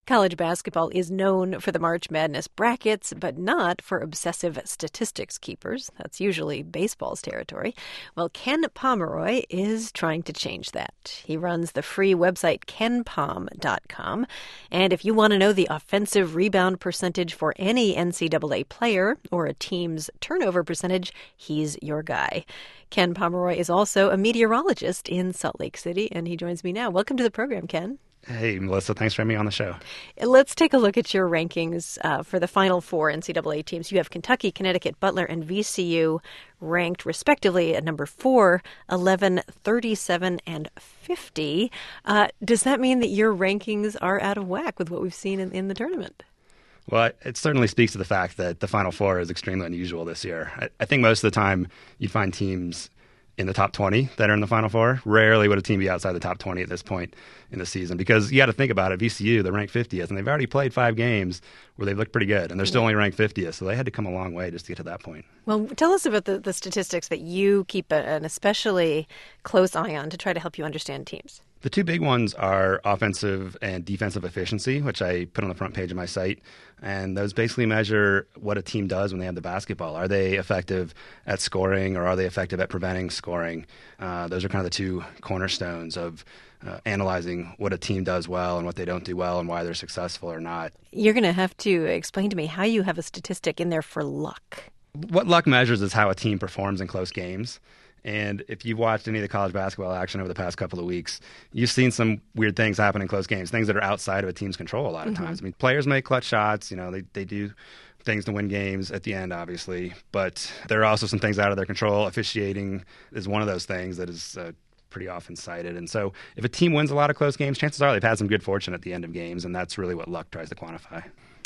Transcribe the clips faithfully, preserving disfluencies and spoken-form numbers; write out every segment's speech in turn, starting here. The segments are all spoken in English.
College basketball is known for the March Madness brackets, but not for obsessive statistics keepers. That's usually baseball's territory. Well, Ken Pomeroy is trying to change that. He runs the free website ken pom dot com. And if you want to know the offensive rebound percentage for any N C double A player or a team's turnover percentage, he's your guy. Ken Pomeroy is also a meteorologist in Salt Lake City, and he joins me now. Welcome to the program, Ken. Hey, Melissa, thanks for having me on the show. Let's take a look at your rankings uh, for the final four N C double A teams. You have Kentucky, Connecticut, Butler, and V C U ranked respectively at number four, eleven, thirty-seven, and fifty. Uh, does that mean that your rankings are out of whack with what we've seen in, in the tournament? Well, it certainly speaks to the fact that the Final Four is extremely unusual this year. I, I think most of the time you'd find teams in the top twenty that are in the Final Four. Rarely would a team be outside the top twenty at this point in the season, because you got to think about it. V C U, they're ranked fiftieth, and they've already played five games where they've looked pretty good, and they're still only ranked fiftieth, so they had to come a long way just to get to that point. Well, tell us about the, the statistics that you keep a, an especially close eye on to try to help you understand teams. The two big ones are offensive and defensive efficiency, which I put on the front page of my site. And those basically measure what a team does when they have the basketball. Are they effective at scoring, or are they effective at preventing scoring? Uh, those are kind of the two cornerstones of uh, analyzing what a team does well and what they don't do well and why they're successful or not. You're going to have to explain to me how you have a statistic in there for luck. What luck measures is how a team performs in close games. And if you've watched any of the college basketball action over the past couple of weeks, you've seen some weird things happen in close games, things that are outside of a team's control a lot of mm-hmm. times. I mean, players make clutch shots, you know, they, they do things to win games at the end, obviously. But there are also some things out of their control. Officiating is one of those things that is uh, pretty often cited. And so if a team wins a lot of close games, chances are they've had some good fortune at the end of games, and that's really what luck tries to quantify.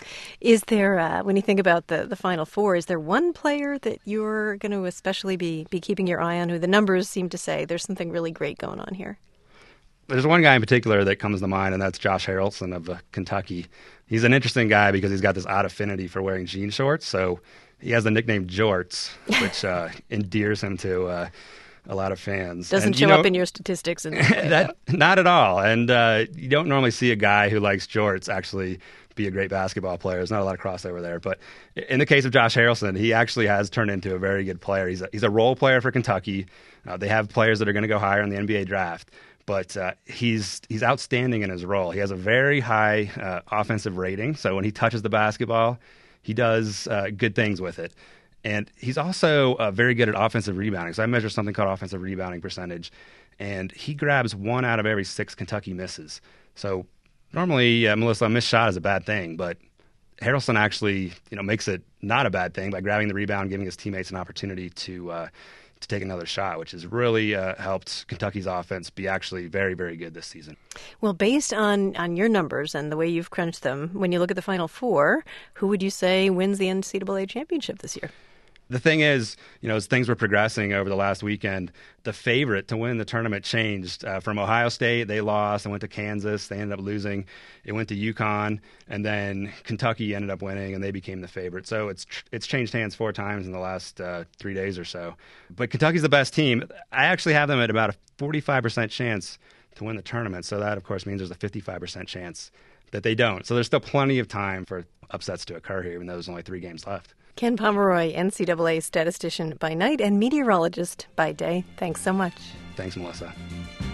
Is there, uh, when you think about the, the Final Four, is there one player that you're going to especially be, be keeping your eye on, who the numbers seem to say there's something really great going on here? There's one guy in particular that comes to mind, and that's Josh Harrelson of uh, Kentucky. He's an interesting guy because he's got this odd affinity for wearing jean shorts, so he has the nickname Jorts, which uh, endears him to uh, a lot of fans. Doesn't and, show know, up in your statistics. In that, not at all. And uh, you don't normally see a guy who likes jorts actually be a great basketball player. There's not a lot of crossover there. But in the case of Josh Harrelson, he actually has turned into a very good player. He's a, he's a role player for Kentucky. Uh, they have players that are going to go higher in the N B A draft. But uh, he's he's outstanding in his role. He has a very high uh, offensive rating. So when he touches the basketball, he does uh, good things with it. And he's also uh, very good at offensive rebounding. So I measure something called offensive rebounding percentage. And he grabs one out of every six Kentucky misses. So normally, uh, Melissa, a missed shot is a bad thing. But Harrelson actually you know, makes it not a bad thing by grabbing the rebound, giving his teammates an opportunity to uh, to take another shot, which has really uh, helped Kentucky's offense be actually very, very good this season. Well, based on, on your numbers and the way you've crunched them, when you look at the Final Four, who would you say wins the N C double A championship this year? The thing is, you know, as things were progressing over the last weekend, the favorite to win the tournament changed. Uh, from Ohio State, they lost and went to Kansas. They ended up losing. It went to UConn, and then Kentucky ended up winning, and they became the favorite. So it's it's changed hands four times in the last uh, three days or so. But Kentucky's the best team. I actually have them at about a forty-five percent chance to win the tournament. So that, of course, means there's a fifty-five percent chance that they don't. So there's still plenty of time for upsets to occur here, even though there's only three games left. Ken Pomeroy, N C double A statistician by night and meteorologist by day. Thanks so much. Thanks, Melissa.